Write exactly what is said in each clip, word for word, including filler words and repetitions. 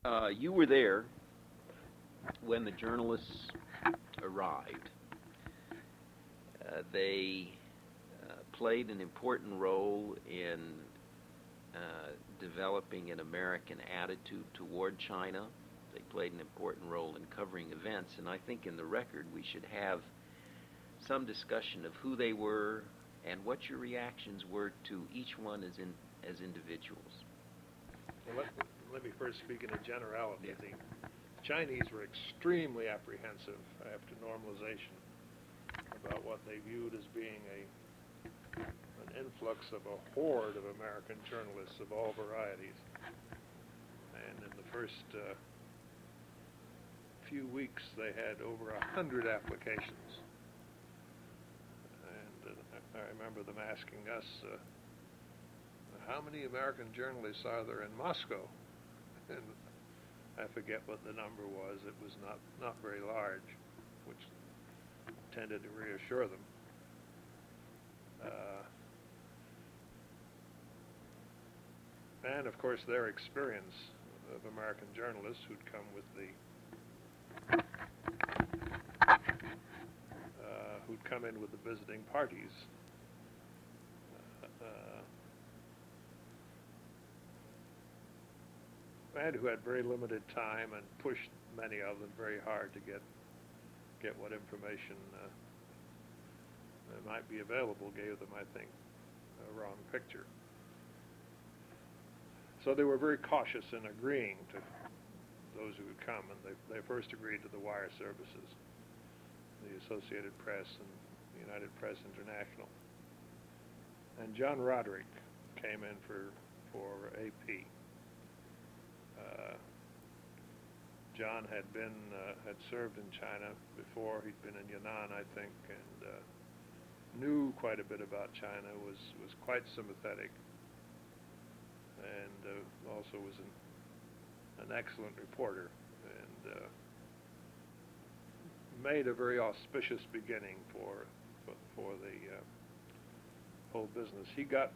Uh, you were there when the journalists arrived. Uh, they uh, played an important role in uh, developing an American attitude toward China. They played an important role in covering events, and I think in the record we should have some discussion of who they were and what your reactions were to each one as in as individuals. Well, let, let me first speak in a generality. Yeah. The Chinese were extremely apprehensive after normalization about what they viewed as being a an influx of a horde of American journalists of all varieties. And in the first uh, few weeks, they had over a hundred applications. And uh, I remember them asking us, uh, how many American journalists are there in Moscow? And I forget what the number was. It was not, not very large, which tended to reassure them. Uh, and of course their experience of American journalists who'd come with the uh, who'd come in with the visiting parties uh, and who had very limited time and pushed many of them very hard to get get what information uh, that might be available, gave them, I think, a wrong picture. So they were very cautious in agreeing to those who would come, and they, they first agreed to the wire services, the Associated Press and the United Press International. And John Roderick came in for, for A P. Uh, John had been uh, had served in China before. He'd been in Yunnan, I think, and uh, knew quite a bit about China. was was quite sympathetic, and uh, also was an, an excellent reporter, and uh, made a very auspicious beginning for for, for the uh, whole business. He got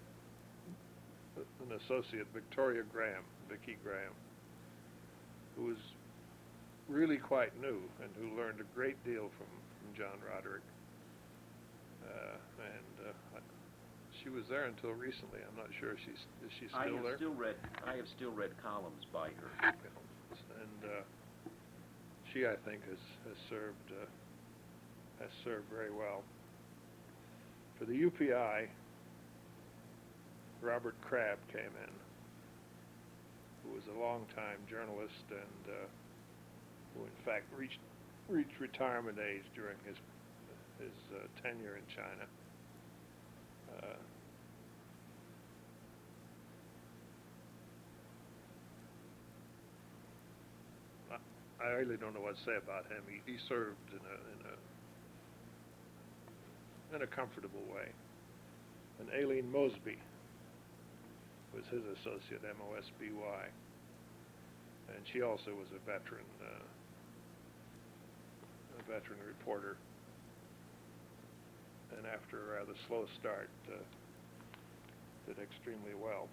an associate, Victoria Graham, Vicki Graham, who was really quite new and who learned a great deal from, from John Roderick. Uh, and uh, she was there until recently. I'm not sure if she's is she still I have there. Still read, I have still read columns by her. And uh, she, I think, has has served uh, has served very well. For the U P I, Robert Crabb came in, who was a long-time journalist and uh, who, in fact, reached reached retirement age during his his uh, tenure in China. Uh, I, I really don't know what to say about him. He, he served in a in a in a comfortable way. And Aileen Mosby was his associate, M O S B Y, and she also was a veteran uh, a veteran reporter. And after a rather slow start, uh, did extremely well.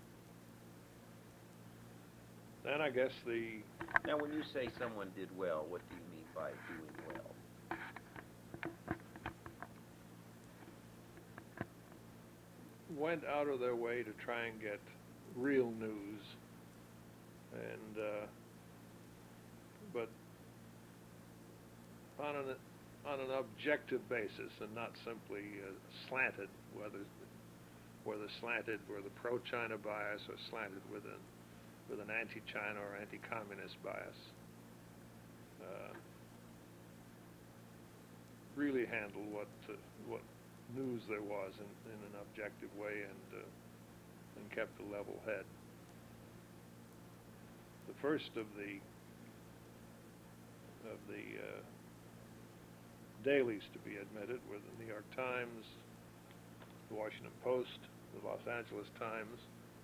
Then I guess the... Now, when you say someone did well, what do you mean by doing well? Went out of their way to try and get real news, and uh, but on an on an objective basis and not simply uh, slanted, whether whether slanted with a pro-China bias or slanted with an with an anti-China or anti-communist bias. Uh, really handled what uh, what news there was in, in an objective way, and uh, and kept a level head. The first of the of the uh, dailies to be admitted were the New York Times, the Washington Post, the Los Angeles Times,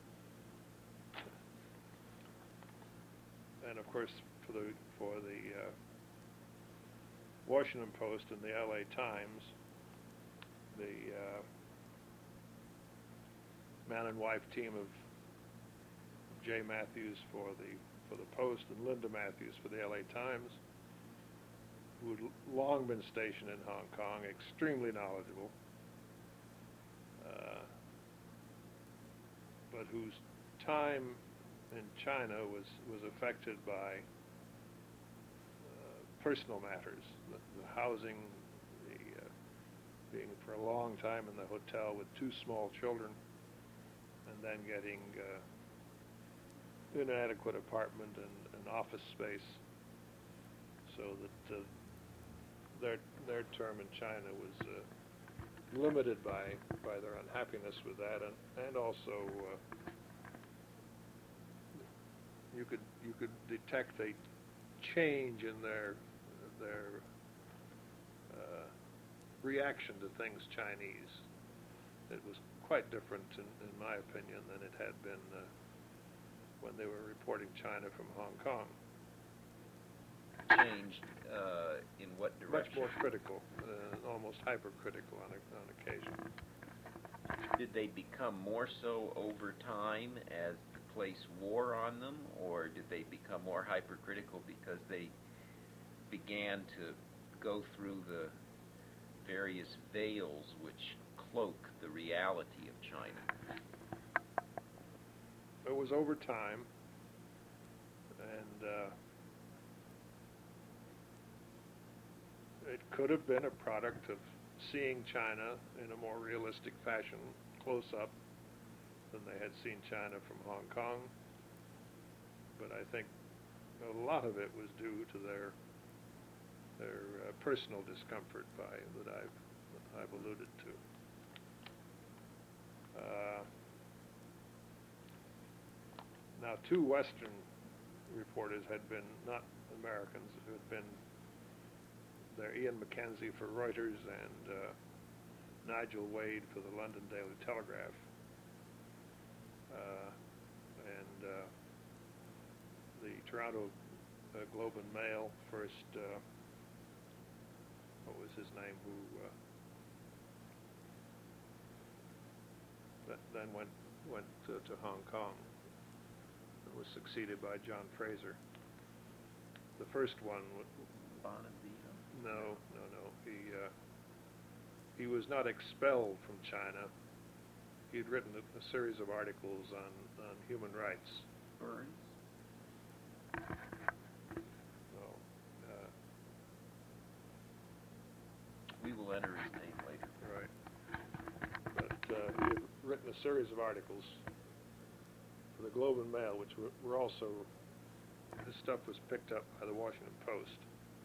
and of course for the for the uh, Washington Post and the L A Times, the uh, man and wife team of Jay Matthews for the for the Post and Linda Matthews for the L A Times, who had long been stationed in Hong Kong, extremely knowledgeable, uh, but whose time in China was, was affected by uh, personal matters, the, the housing, the uh, being for a long time in the hotel with two small children, and then getting uh, an inadequate apartment and an office space, so that uh, their their term in China was uh, limited by by their unhappiness with that, and and also uh, you could you could detect a change in their their uh, reaction to things Chinese. It was quite different, in, in my opinion, than it had been uh, when they were reporting China from Hong Kong. Changed uh, in what direction? Much more critical, uh, almost hypercritical on, a, on occasion. Did they become more so over time as the place wore on them, or did they become more hypercritical because they began to go through the various veils which cloak the reality of China? It was over time, and uh, it could have been a product of seeing China in a more realistic fashion, close up, than they had seen China from Hong Kong. But I think a lot of it was due to their their uh, personal discomfort by that I've that I've alluded to. Uh, now, two Western reporters had been, not Americans, who had been there, Ian Mackenzie for Reuters and uh, Nigel Wade for the London Daily Telegraph. Uh, and uh, the Toronto uh, Globe and Mail first, uh, what was his name, who uh, th then went went to, to Hong Kong and was succeeded by John Fraser. The first one, Bonavita? no, no, no. He uh, he was not expelled from China. He had written a, a series of articles on, on human rights. Burns? So, uh, We will enter his name later. right. But uh, he had written a series of articles for the Globe and Mail, which were, were also, this stuff was picked up by the Washington Post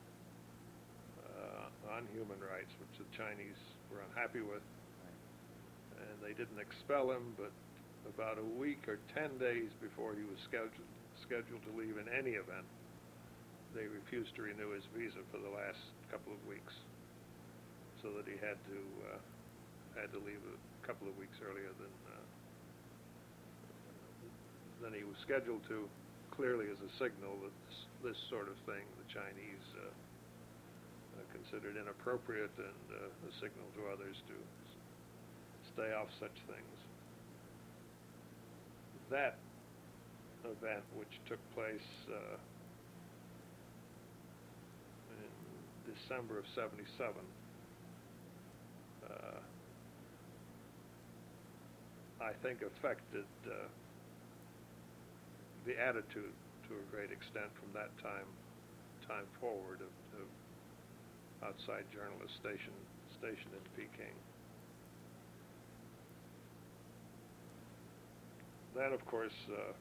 uh, on human rights, which the Chinese were unhappy with. And they didn't expel him, but about a week or ten days before he was scheduled scheduled to leave in any event, they refused to renew his visa for the last couple of weeks, so that he had to uh, had to leave a couple of weeks earlier than uh, than he was scheduled to. Clearly, as a signal that this, this sort of thing the Chinese uh, uh, considered inappropriate, and uh, a signal to others to stay off such things. That event, which took place uh, in December of seventy-seven, uh, I think affected uh, the attitude to a great extent from that time time forward of, of outside journalists stationed stationed in Peking. Then, of course, uh,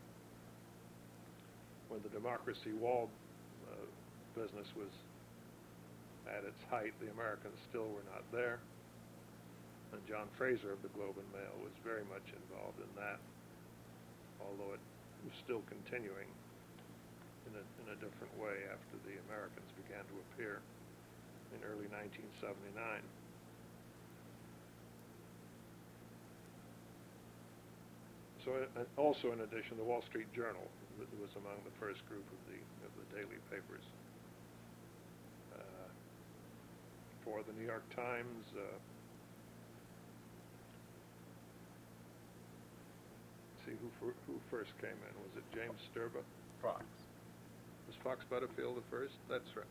when the democracy wall uh, business was at its height, the Americans still were not there. And John Fraser of the Globe and Mail was very much involved in that, although it was still continuing in a, in a different way after the Americans began to appear in early nineteen seventy-nine. So, uh, also in addition, the Wall Street Journal was among the first group of the of the daily papers. Uh, for the New York Times, uh, see, who fir- who first came in? Was it James Sturba? Fox. Was Fox Butterfield the first? That's right.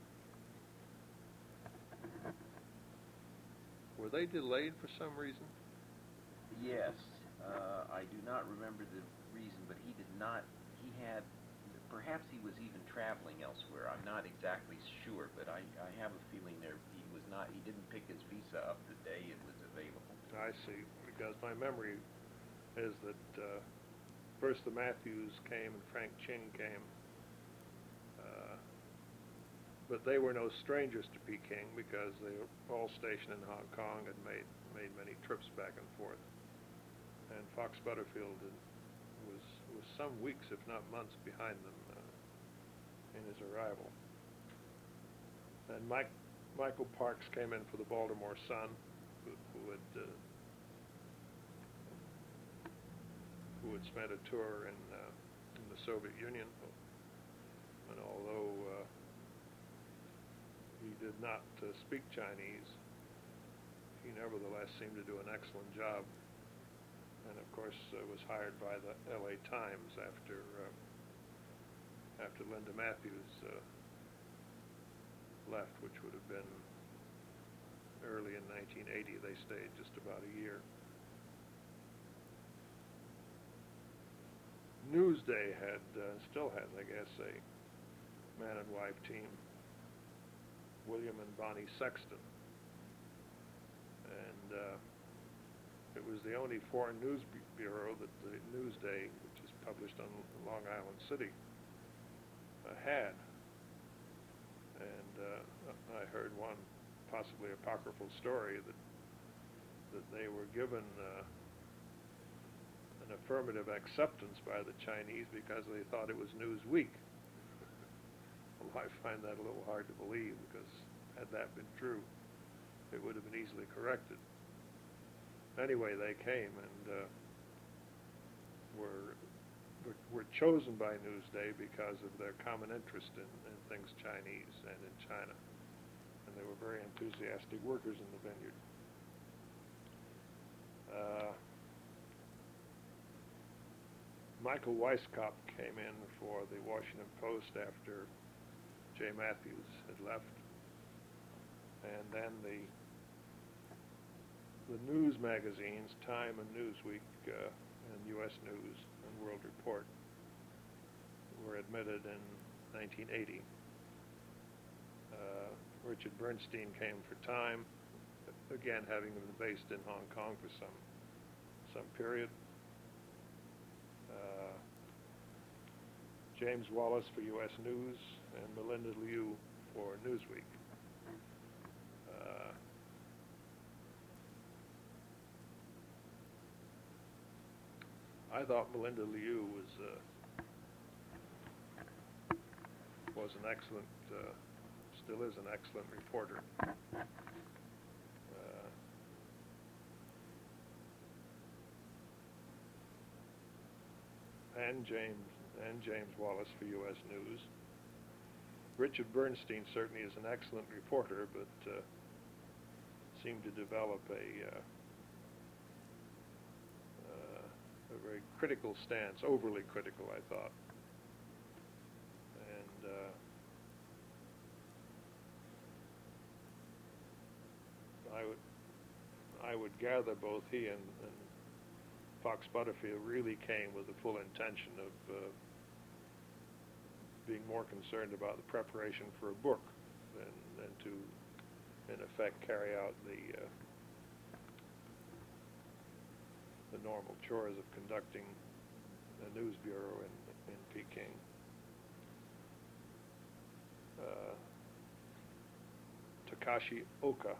Were they delayed for some reason? Yes, uh, I do not remember the reason, but he did not. He had, perhaps he was even traveling elsewhere. I'm not exactly sure, but I, I have a feeling there he was not. He didn't pick his visa up the day it was available. I see, because my memory is that uh, first the Matthews came and Frank Ching came, uh, but they were no strangers to Peking because they were all stationed in Hong Kong and made made many trips back and forth. And Fox Butterfield was was some weeks, if not months, behind them uh, in his arrival. And Mike Michael Parks came in for the Baltimore Sun, who, who had uh, who had spent a tour in uh, in the Soviet Union, and although uh, he did not uh, speak Chinese, he nevertheless seemed to do an excellent job, and of course uh, was hired by the L A Times after uh, after Linda Matthews uh, left, which would have been early in nineteen eighty. They stayed just about a year. Newsday had, uh, still has, I guess, a man and wife team, William and Bonnie Sexton. And uh, it was the only foreign news bu- bureau that the Newsday, which is published on Long Island City, uh, had. And uh, I heard one possibly apocryphal story that that they were given uh, an affirmative acceptance by the Chinese because they thought it was Newsweek. Well, I find that a little hard to believe, because had that been true, it would have been easily corrected. Anyway, they came and uh, were, were were chosen by Newsday because of their common interest in, in things Chinese and in China. And they were very enthusiastic workers in the vineyard. Uh, Michael Weisskopf came in for the Washington Post after Jay Matthews had left. And then the the news magazines, Time and Newsweek, uh, and U S News and World Report, were admitted in nineteen eighty. Uh, Richard Bernstein came for Time, again having been based in Hong Kong for some some period. Uh, James Wallace for U S News, and Melinda Liu for Newsweek. Uh, I thought Melinda Liu was uh, was an excellent, uh, still is an excellent reporter. Uh, and James and James Wallace for U S News. Richard Bernstein certainly is an excellent reporter, but uh, seemed to develop a uh, uh, a very critical stance, overly critical, I thought. And uh, I would I would gather both he and, and Fox Butterfield really came with the full intention of uh, being more concerned about the preparation for a book than, than to, in effect, carry out the uh, the normal chores of conducting a news bureau in, in Peking. Uh, Takashi Oka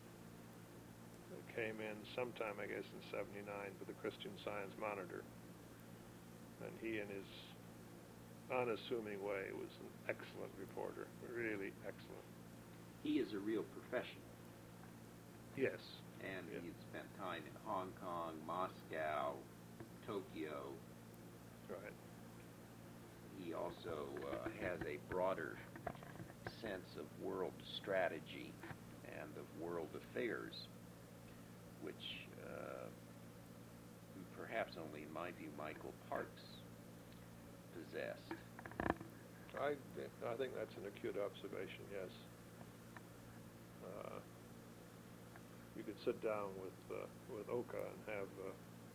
came in sometime, I guess, in seventy-nine for the Christian Science Monitor, and he, in his unassuming way, was an excellent reporter, really excellent. He is a real professional. Yes. And yeah. he had spent time in Hong Kong, Moscow, Tokyo. Right. He also uh, has a broader sense of world strategy and of world affairs, which uh, perhaps only in my view, Michael Parks possessed. I, I think that's an acute observation, yes. Uh, you could sit down with uh, with Oka and have uh,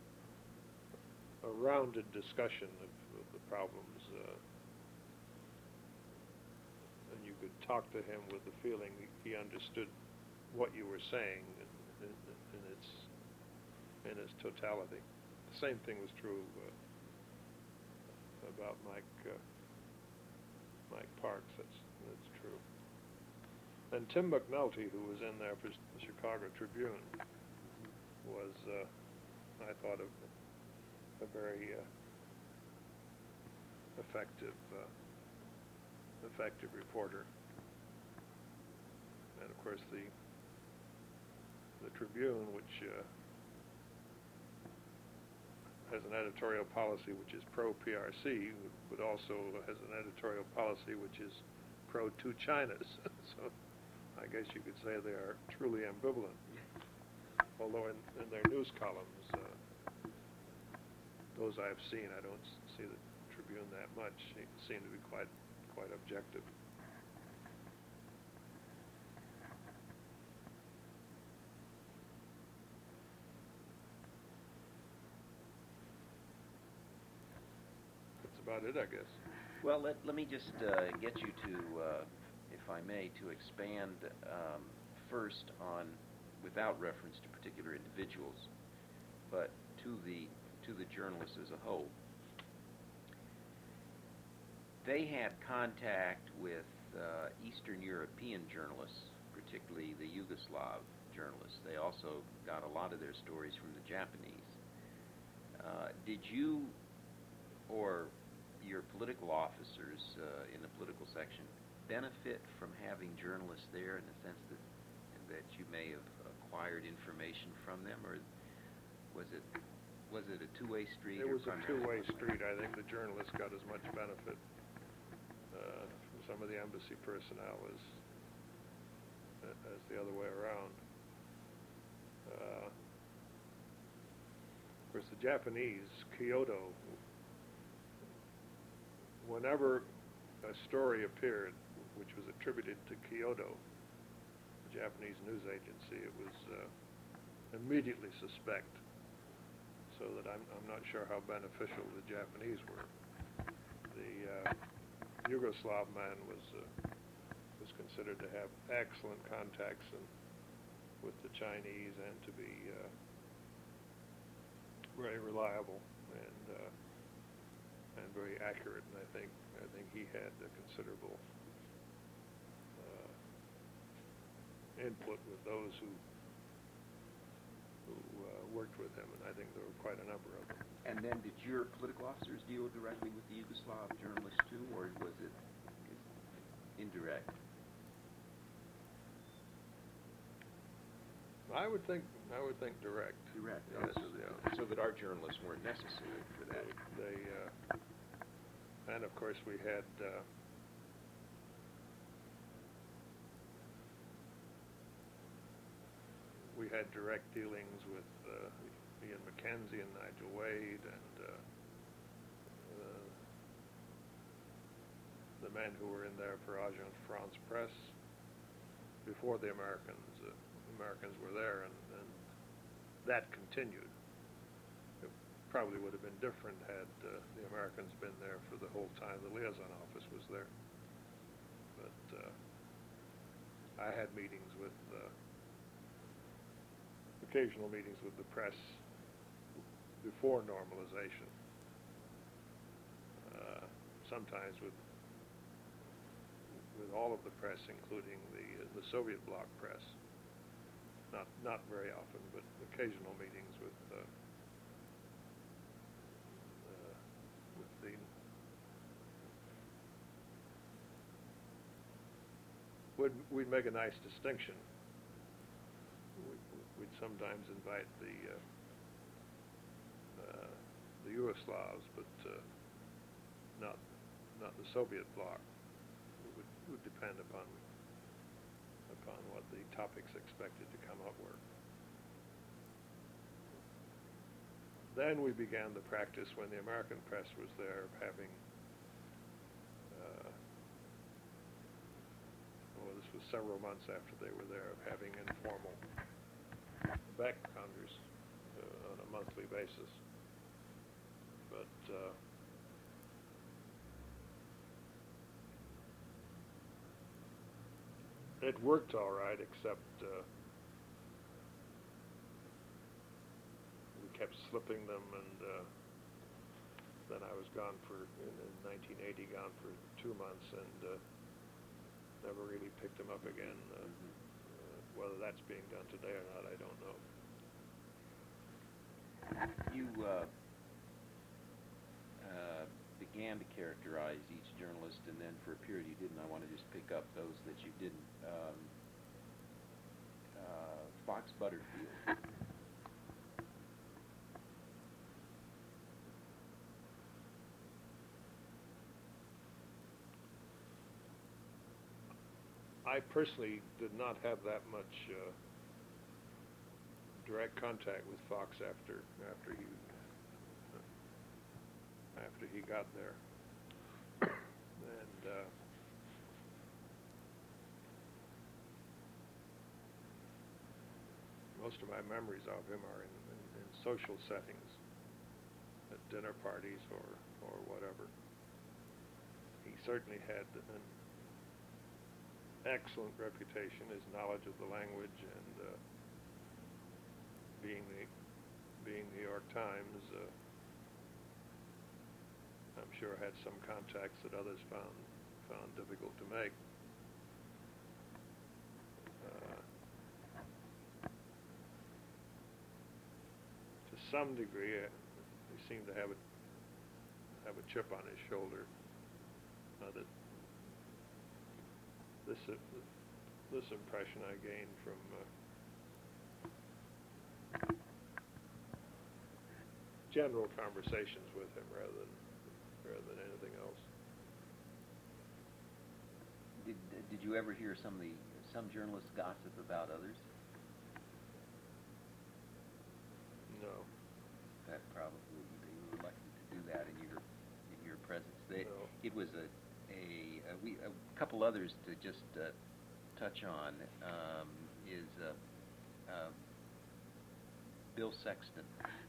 a rounded discussion of, of the problems, uh, and you could talk to him with the feeling he understood what you were saying in, in, in its in its totality. The same thing was true uh, about Mike uh, Mike Parks. That's that's true. And Tim McNulty, who was in there for the Chicago Tribune, was, uh, I thought, a, a very uh, effective, uh, effective reporter. And of course, the the Tribune, which uh, has an editorial policy which is pro-P R C, but also has an editorial policy which is pro-two Chinas. So I guess you could say they are truly ambivalent. Although in, in their news columns, uh, those I've seen, I don't see the Tribune that much. They seem to be quite, quite objective. That's about it, I guess. Well, let, let me just uh, get you to, uh, if I may, to expand um, first on, without reference to particular individuals, but to the to the journalists as a whole. They had contact with uh, Eastern European journalists, particularly the Yugoslav journalists. They also got a lot of their stories from the Japanese. Uh, did you or your political officers uh, in the political section benefit from having journalists there in the sense that that you may have acquired information from them, or was it was it a two-way street? It or was a two-way street. I think the journalists got as much benefit uh, from some of the embassy personnel as as the other way around. Uh, of course, the Japanese, Kyoto, whenever a story appeared which was attributed to Kyoto, the Japanese news agency, it was uh, immediately suspect, so that I'm, I'm not sure how beneficial the Japanese were. The uh, Yugoslav man was uh, was considered to have excellent contacts in, with the Chinese and to be uh, very reliable and uh, and very accurate. And I think I think he had a considerable uh, input with those who who uh, worked with him, and I think there were quite a number of them. And then did your political officers deal directly with the Yugoslav journalists too, or was it indirect? I would think I would think direct. Direct. Yes, so, that, yeah. so that our journalists weren't necessary for that. They, uh, and of course we had uh, we had direct dealings with uh, Ian McKenzie and Nigel Wade and uh, uh, the men who were in there for Agence France Presse before the Americans. Uh, Americans were there, and, and that continued. It probably would have been different had uh, the Americans been there for the whole time the liaison office was there. But uh, I had meetings with, uh, occasional meetings with the press before normalization. Uh, sometimes with with all of the press, including the uh, the Soviet bloc press. Not not very often, but occasional meetings with uh, uh, with the would we'd make a nice distinction. We'd, we'd sometimes invite the uh, uh, the Yugoslavs, but uh, not not the Soviet bloc. It would, would depend upon. upon what the topics expected to come up were. then we began the practice when the American press was there of having, uh, well, this was several months after they were there, of having informal back congress uh, on a monthly basis. But uh, it worked all right, except uh, we kept slipping them, and uh, then I was gone for, in, in nineteen eighty, gone for two months, and uh, never really picked them up again. Uh, Mm-hmm. uh, whether that's being done today or not, I don't know. You uh, uh, began to characterize each journalist, and then for a period you didn't. I want to just pick up those that you didn't. Um, uh, Fox Butterfield. I personally did not have that much uh, direct contact with Fox after after he uh, after he got there, and uh, most of my memories of him are in, in, in social settings, at dinner parties or or whatever. He certainly had an excellent reputation, his knowledge of the language, and uh, being the being New York Times, uh, I'm sure had some contacts that others found found difficult to make. Uh, to some degree, uh, he seemed to have a have a chip on his shoulder. Uh, that This uh, this impression I gained from uh, general conversations with him, rather than rather than anything else. Did Did you ever hear some of the some journalists gossip about others? No. That probably they were reluctant to do that in your in your presence. They, No. It was a a, a, we, a couple others to just uh, touch on um, is uh, uh, Bill Sexton.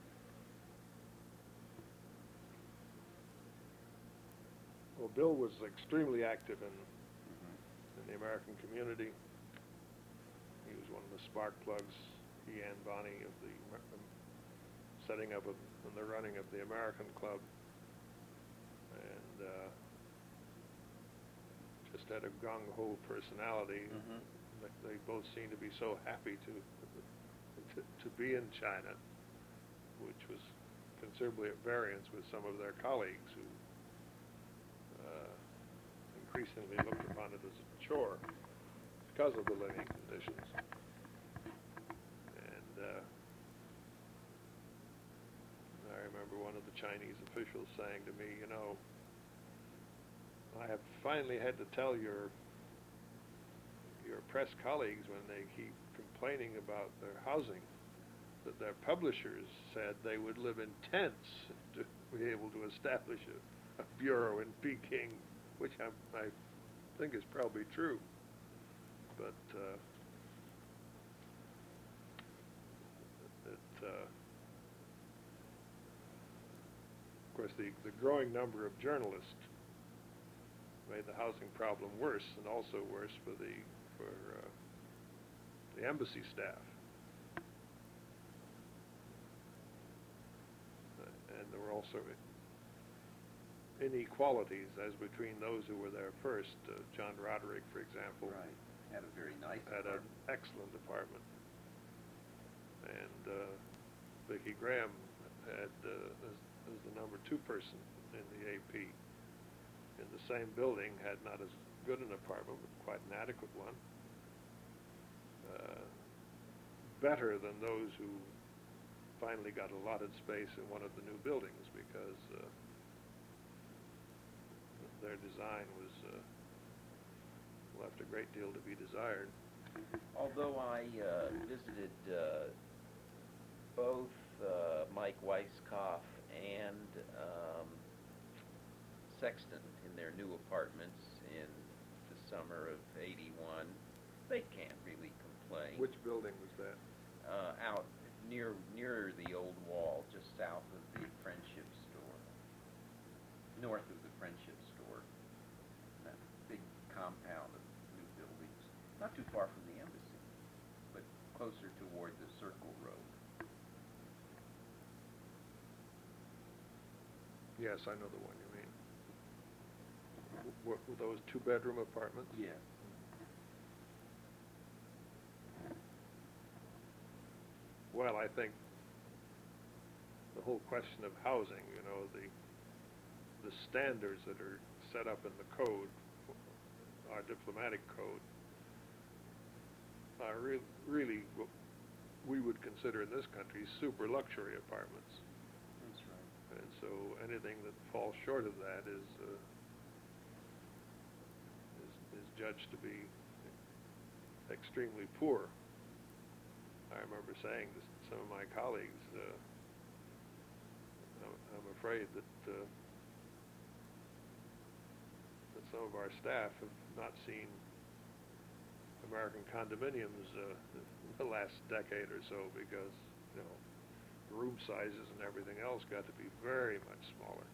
Well, Bill was extremely active in Mm-hmm. in the American community. He was one of the spark plugs, he and Bonnie, of the um, setting up of, and the running of the American Club, and uh, just had a gung-ho personality. Mm-hmm. They, they both seemed to be so happy to, to to be in China, which was considerably at variance with some of their colleagues who uh, increasingly looked upon it as a chore because of the living conditions. And uh, I remember one of the Chinese officials saying to me, you know, I have finally had to tell your your press colleagues when they keep complaining about their housing that their publishers said they would live in tents to be able to establish a, a bureau in Peking, which I, I think is probably true. But uh, it, uh, of course, the, the growing number of journalists made the housing problem worse, and also worse for the for uh, the embassy staff. Uh, and there were also inequalities as between those who were there first. Uh, John Roderick, for example, Right. Had a very nice had an apartment. excellent apartment, and uh, Vicki Graham had uh, as, as the number two person in the A P in the same building, had not as good an apartment, but quite an adequate one. Uh, better than those who finally got allotted space in one of the new buildings, because uh, their design was uh, left a great deal to be desired. Although I uh, visited uh, both uh, Mike Weisskopf and um, Sexton in their new apartments in the summer of eighty-one. They can't really complain. Which building was that? Uh, out near near the old wall, just south of the Friendship store, north of the Friendship store. That big compound of new buildings, not too far from the embassy, but closer toward the Circle Road. Yes, I know the one you mean. W- were those two-bedroom apartments? Yes. Well, I think the whole question of housing, you know, the the standards that are set up in the code, our diplomatic code, are re- really what we would consider in this country super luxury apartments. That's right. And so anything that falls short of that is uh, is, is judged to be extremely poor. I remember saying to some of my colleagues, uh, I'm, I'm afraid that uh, that some of our staff have not seen American condominiums uh, in the last decade or so, because you know the room sizes and everything else got to be very much smaller.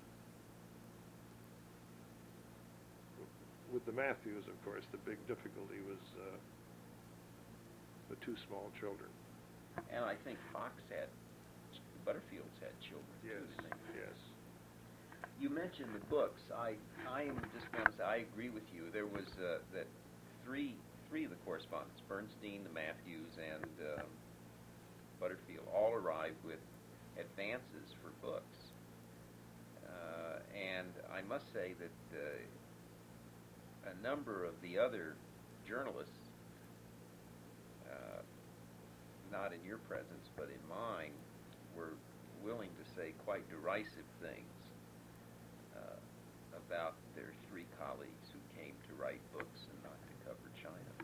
With the Matthews, of course, the big difficulty was uh, the two small children. And I think Fox had, Butterfields had children Yes, too, didn't they? yes. You mentioned the books. I I am just want to say I agree with you. There was uh, that three three of the correspondents, Bernstein, the Matthews, and um, Butterfield, all arrived with advances for books. Uh, and I must say that uh, a number of the other journalists, uh, not in your presence, but in mine, were willing to say quite derisive things uh, about their three colleagues who came to write books and not to cover China.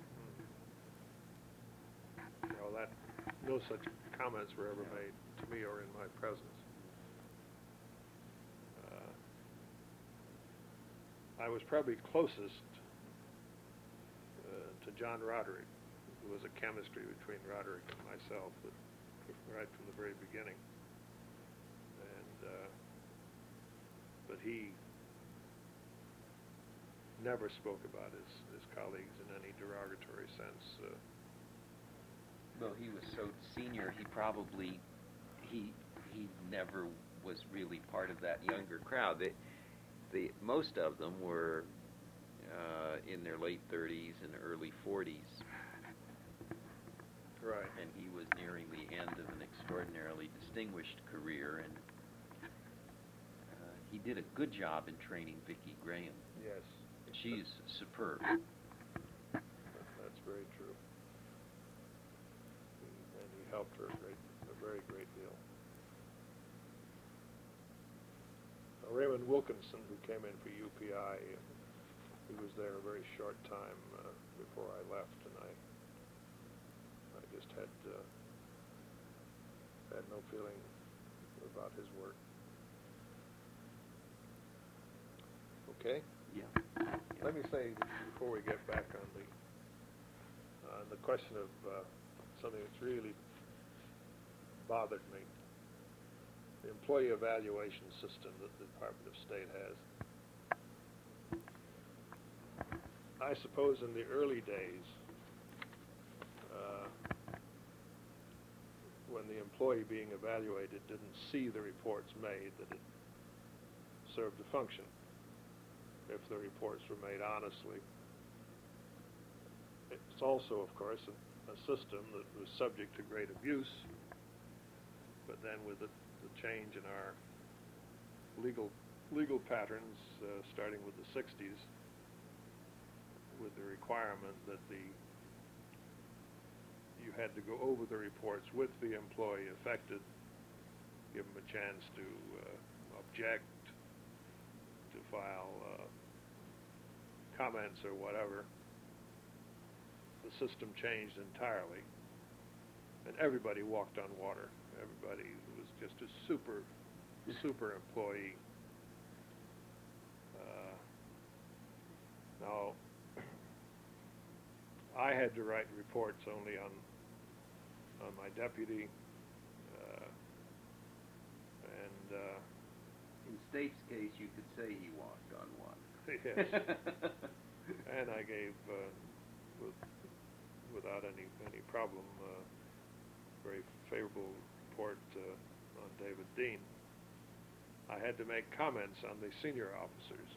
You know, that no such comments were ever made to me or in my presence. Uh, I was probably closest uh, to John Roderick. There was a chemistry between Roderick and myself that right from the very beginning. And uh, but he never spoke about his, his colleagues in any derogatory sense. Uh, Well, he was so senior, he probably, he he never was really part of that younger crowd. They, the most of them were uh, in their late thirties and early forties. right. And he was nearing the end of an extraordinarily distinguished career, and uh, he did a good job in training Vicki Graham. Yes. She's superb. That's very true. And he helped her a, great, a very great deal. Uh, Raymond Wilkinson, who came in for U P I, he was there a very short time uh, before I left, and I, I just had uh, had no feeling about his work. Okay. Yeah. Let me say, before we get back on the on the question of uh, something that's really bothered me, the employee evaluation system that the Department of State has. I suppose in the early days, uh, when the employee being evaluated didn't see the reports made, that it served a function. If the reports were made honestly. It's also, of course, a, a system that was subject to great abuse, but then with the, the change in our legal legal patterns, uh, starting with the sixties, with the requirement that the you had to go over the reports with the employee affected, give them a chance to uh, object, to file uh, comments or whatever. The system changed entirely, and everybody walked on water. Everybody was just a super, super employee. Uh, now, I had to write reports only on on my deputy, uh, and uh, in State's case, you could say he walked on water. yes, and I gave, uh, with, without any any problem, uh, very favorable report uh, on David Dean. I had to make comments on the senior officers,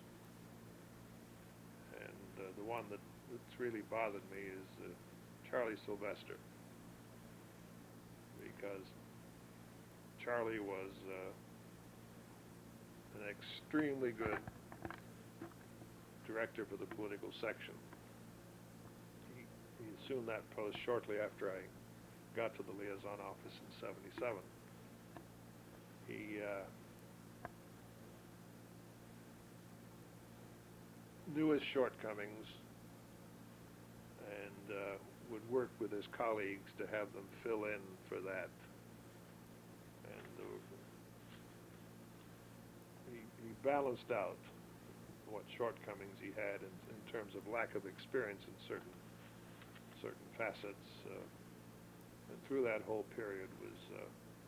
and uh, the one that that's really bothered me is uh, Charlie Sylvester, because Charlie was uh, an extremely good director for the political section. He, he assumed that post shortly after I got to the liaison office in seventy-seven. He uh, knew his shortcomings and uh, would work with his colleagues to have them fill in for that. And uh, he, he balanced out what shortcomings he had in, in terms of lack of experience in certain certain facets. Uh, and through that whole period was uh,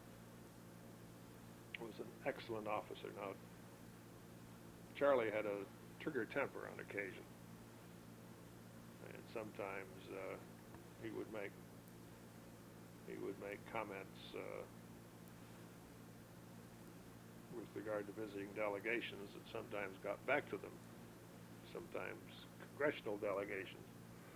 was an excellent officer. Now, Charlie had a trigger temper on occasion, and sometimes uh, he would make he would make comments uh, with regard to visiting delegations that sometimes got back to them, sometimes congressional delegations.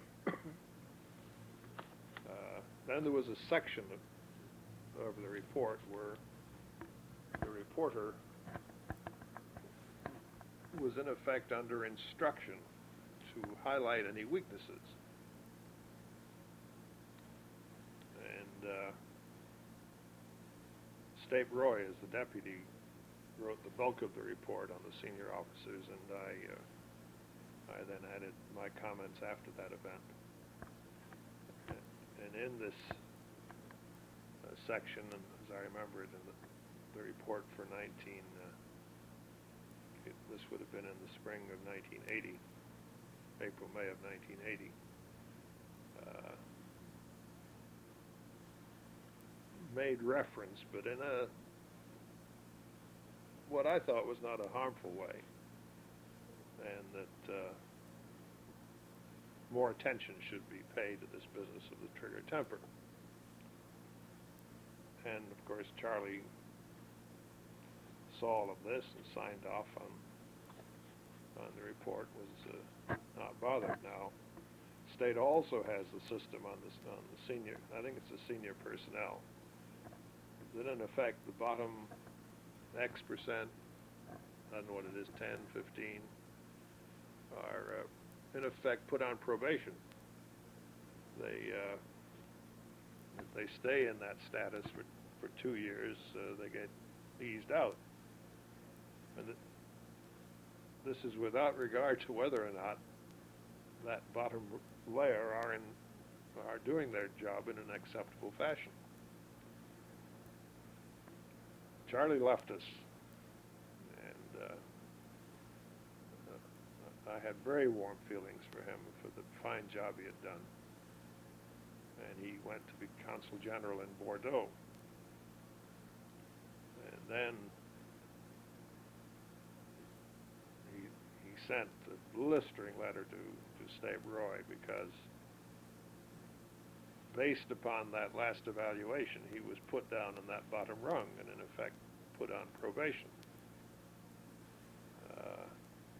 uh, then there was a section of, of the report where the reporter was in effect under instruction to highlight any weaknesses. And uh, Stape Roy, as the deputy, wrote the bulk of the report on the senior officers, and I, uh, I then added my comments after that event. And in this uh, section, and as I remember it in the, the report for nineteen, uh, it, this would have been in the spring of nineteen eighty, April, May of nineteen eighty. Uh, made reference, but in a what I thought was not a harmful way, and that uh, more attention should be paid to this business of the trigger temper. And of course, Charlie saw all of this and signed off on on the report. Was uh, not bothered. Now, State also has the system on this on the senior. I think it's the senior personnel that, in effect, the bottom X percent, I don't know what it is, ten, fifteen, are uh, in effect put on probation. They uh, if they stay in that status for for two years, uh, they get eased out. And th this is without regard to whether or not that bottom layer are in are doing their job in an acceptable fashion. Charlie left us, and uh, uh, I had very warm feelings for him for the fine job he had done. And he went to be consul general in Bordeaux. And then he, he sent a blistering letter to, to Stape Roy, because based upon that last evaluation, he was put down on that bottom rung and, in effect, put on probation. Uh,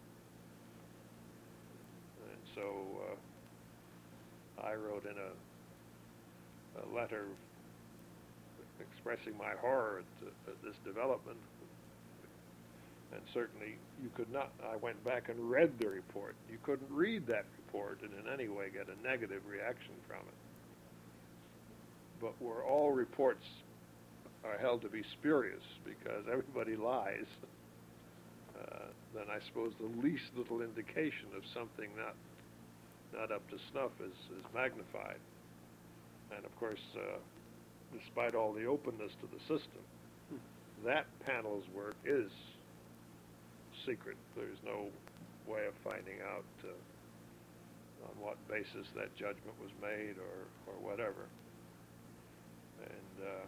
and so uh, I wrote in a, a letter expressing my horror at, at this development. And certainly you could not, I went back and read the report. You couldn't read that report and in any way get a negative reaction from it. But where all reports are held to be spurious because everybody lies, uh, then I suppose the least little indication of something not not up to snuff is, is magnified. And of course, uh, despite all the openness to the system, that panel's work is secret. There's no way of finding out uh, on what basis that judgment was made or, or whatever. And uh,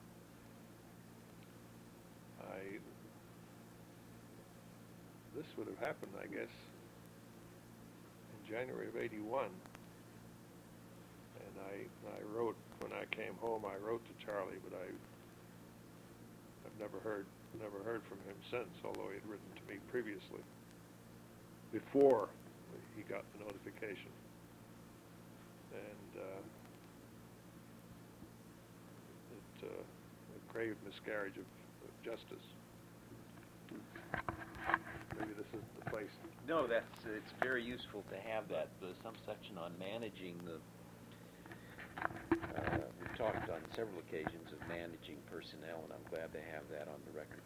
I, this would have happened, I guess, in January of eighty-one. And I, I wrote, when I came home, I wrote to Charlie, but I, I've never heard, never heard from him since, although he had written to me previously, before he got the notification. And uh, it, uh, a grave miscarriage of, of justice. Maybe this is the place. No, that's it's very useful to have that. There's some section on managing the. Uh, we've talked on several occasions of managing personnel, and I'm glad to have that on the record.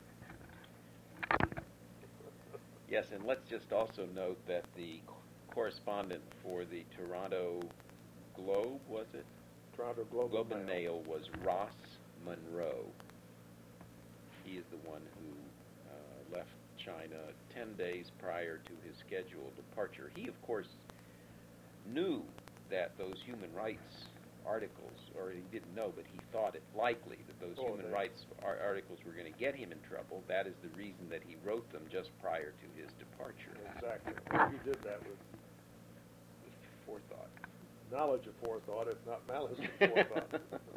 Yes, and let's just also note that the correspondent for the Toronto Globe, was it? Toronto Globe, Globe and and Mail. Mail was Ross Monroe. He is the one who uh, left China ten days prior to his scheduled departure. He, of course, knew that those human rights articles, or he didn't know, but he thought it likely that those Oh, human they- rights ar- articles were going to get him in trouble. That is the reason that he wrote them just prior to his departure. Exactly. Well, he did that with Forethought. knowledge of forethought, if not malice of forethought.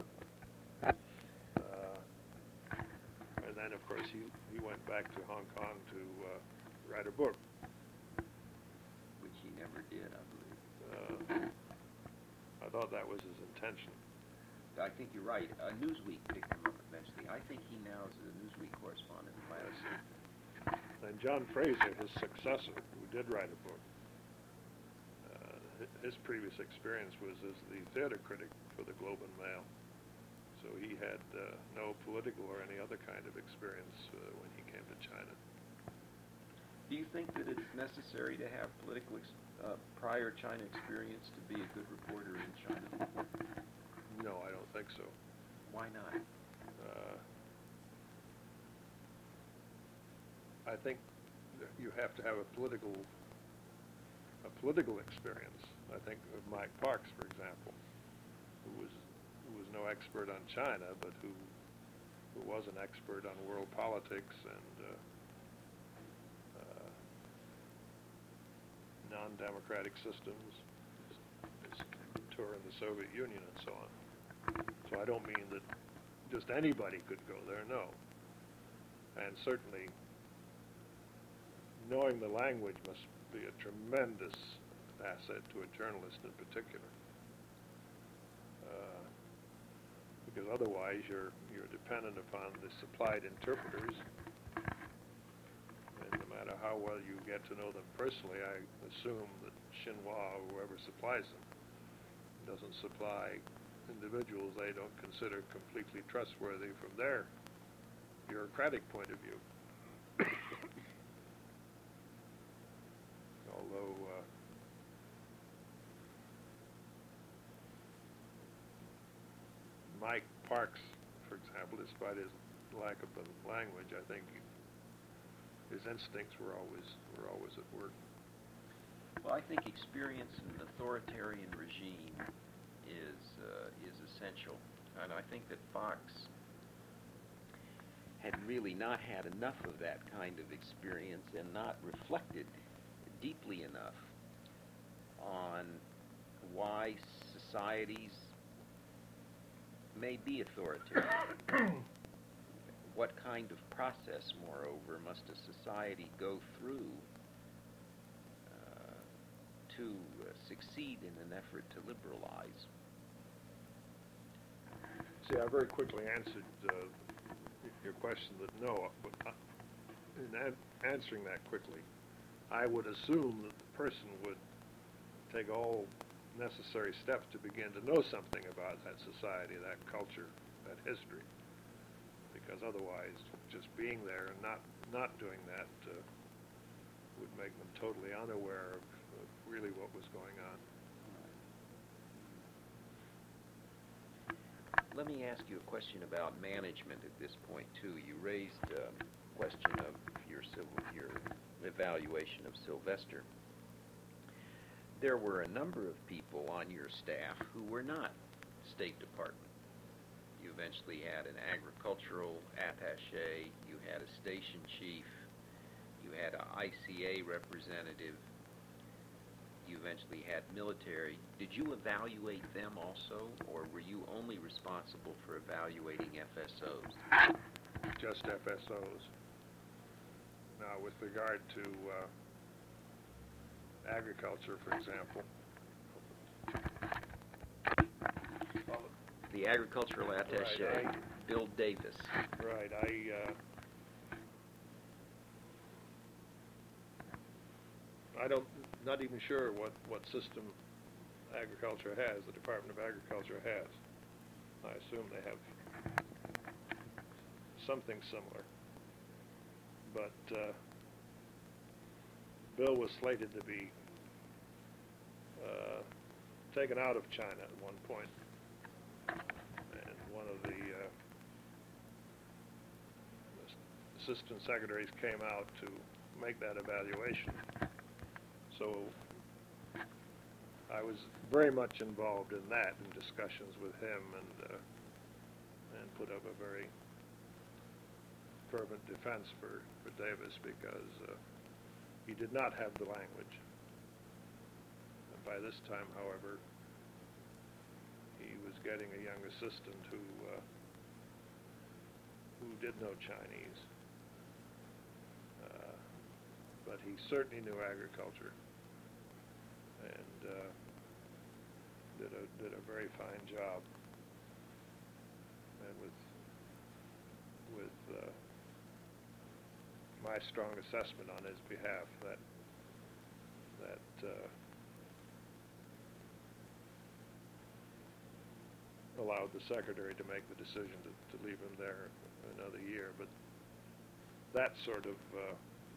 uh, and then, of course, he, he went back to Hong Kong to uh, write a book. Which he never did, I believe. Uh, I thought that was his intention. I think you're right. Uh, Newsweek picked him up eventually. I think he now is a Newsweek correspondent in Madison. And John Fraser, his successor, who did write a book, uh, hi- his previous experience was as the theater critic for the Globe and Mail. So he had uh, no political or any other kind of experience uh, when he came to China. Do you think that it's necessary to have political ex- uh, prior China experience to be a good reporter in China? No, I don't think so. Why not? Uh, I think that you have to have a political a political experience. I think of Mike Parks, for example, who was who was no expert on China, but who who was an expert on world politics and uh, uh, non-democratic systems, his tour in the Soviet Union and so on. So I don't mean that just anybody could go there, no. And certainly knowing the language must be a tremendous asset to a journalist in particular. Uh, because otherwise you're you're dependent upon the supplied interpreters. And no matter how well you get to know them personally, I assume that Xinhua, or whoever supplies them, doesn't supply individuals they don't consider completely trustworthy from their bureaucratic point of view. Although uh, Mike Parks, for example, despite his lack of the language, I think his instincts were always were always at work. Well, I think experience in an authoritarian regime is uh, is essential, and I think that Fox had really not had enough of that kind of experience and not reflected deeply enough on why societies may be authoritarian. What kind of process, moreover, must a society go through uh, to uh, succeed in an effort to liberalize? See, I very quickly answered uh, your question that no, but uh, in an- answering that quickly, I would assume that the person would take all necessary steps to begin to know something about that society, that culture, that history. Because otherwise, just being there and not not doing that uh, would make them totally unaware of, of really what was going on. let me ask you a question about management at this point, too. You raised a question of your civil, your evaluation of Sylvester. There were a number of people on your staff who were not State Department. You eventually had an agricultural attaché, you had a station chief, you had an I C A representative, you eventually had military. Did you evaluate them also, or were you only responsible for evaluating F S Os? Just F S Os. Now, with regard to uh, agriculture, for example, The agricultural attaché, Right, I- Bill Davis. right, I, uh, I don't, not even sure what, what system agriculture has, the Department of Agriculture has. I assume they have something similar. But uh, Bill was slated to be uh, taken out of China at one point. And one of the uh, assistant secretaries came out to make that evaluation. So I was very much involved in that, in discussions with him, and uh, and put up a very fervent defense for, for Davis, because uh, he did not have the language. And by this time, however, he was getting a young assistant who uh, who did know Chinese, uh, but he certainly knew agriculture, and uh, did a did a very fine job. And with with uh, my strong assessment on his behalf, that that uh, allowed the secretary to make the decision to, to leave him there another year. But that sort of uh,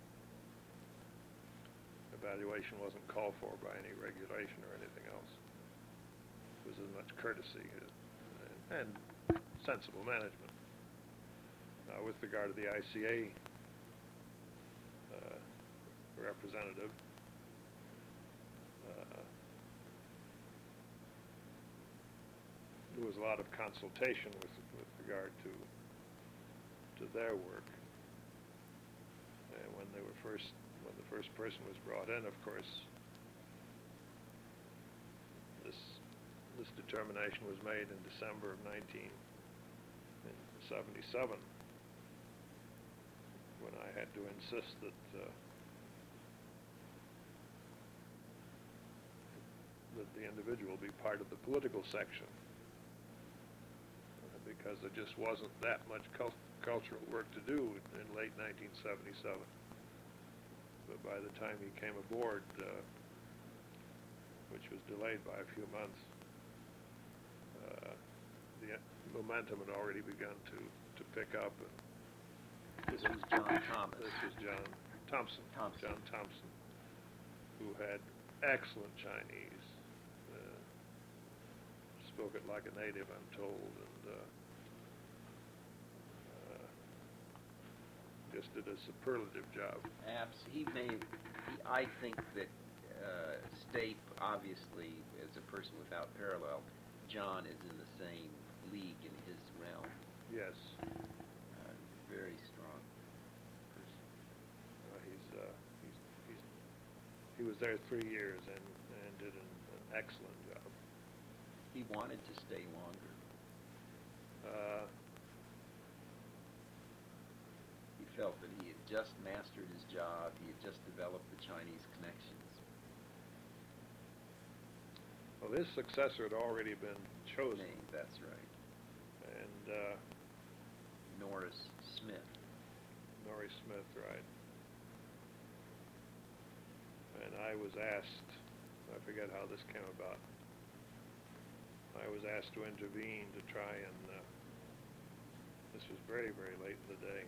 evaluation wasn't called for by any regulation or anything else. It was as much courtesy and, and sensible management. Now, with regard to the I C A uh, representative, uh, there was a lot of consultation with, with regard to to their work. And when they were first, when the first person was brought in, of course, this this determination was made in December of nineteen seventy-seven, when I had to insist that uh, that the individual be part of the political section, uh, because there just wasn't that much cult cultural work to do in, in late nineteen seventy-seven. But by the time he came aboard, uh, which was delayed by a few months, uh, the momentum had already begun to, to pick up. And This was John Thomas. This was John Thompson. Thompson. John Thompson, who had excellent Chinese, uh, spoke it like a native, I'm told, and uh, uh, just did a superlative job. Abs, he made, he, I think that uh, Stape, obviously, as a person without parallel, John is in the same league in his realm. Yes, Uh, very strong person. uh, he's, uh, he's he's he was there three years and and did an, an excellent job. He wanted to stay longer. Uh, He felt that he had just mastered his job. He had just developed the Chinese connections. well, his successor had already been chosen, Name, that's right. and uh, Norris Smith. Norrie Smith, right? And I was asked, I forget how this came about, I was asked to intervene to try and, uh, this was very, very late in the day,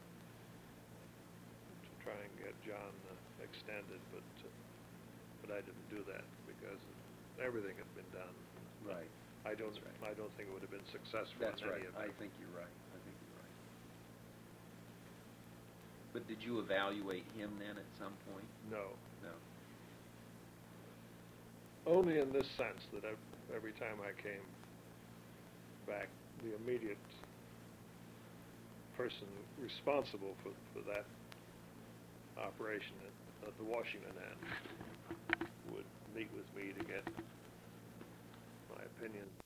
to try and get John uh, extended, but uh, but I didn't do that because everything had been done. Right. I don't, That's right. I don't think it would have been successful That's in right. any of I them. think you're right. I think you're right. But did you evaluate him then at some point? No. No. Only in this sense that ev- every time I came back, the immediate person responsible for, for that operation at, at the Washington end would meet with me to get my opinion